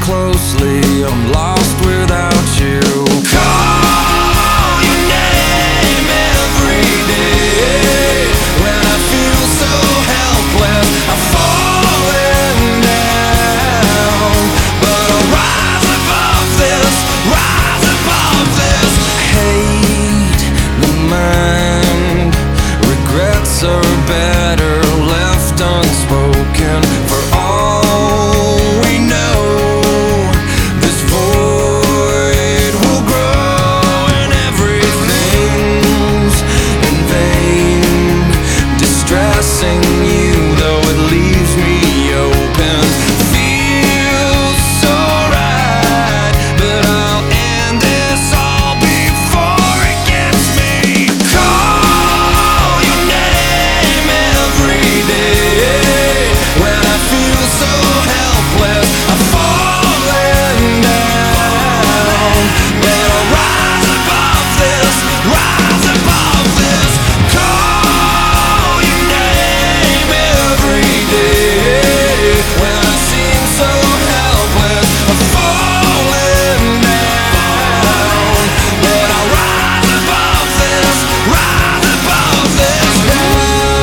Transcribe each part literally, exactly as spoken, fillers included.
closely, I'm lost without you. Call your name every day when I feel so helpless. I'm falling down, but I'll rise above this, rise above this. Hate the mind, regrets are better left unspoken. For all we know, this void will grow, and everything's in vain. Distressing you, though it leaves me open. Feels so right, but I'll end this all before it gets me. Call your name every day when I feel so helpless. I'm falling down, but I'll rise above this, rise above this. Call your name every day when I seem so helpless. I'm falling down, but I'll rise above this, rise above this doubt.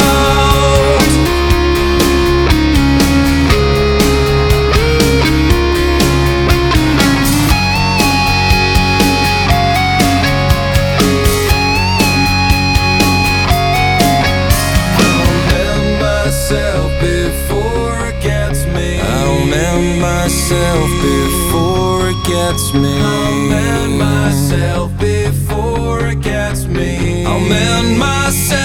I'll mend myself before it gets me. I'll mend myself before it gets me. I'll mend myself before it gets me. I'll mend myself.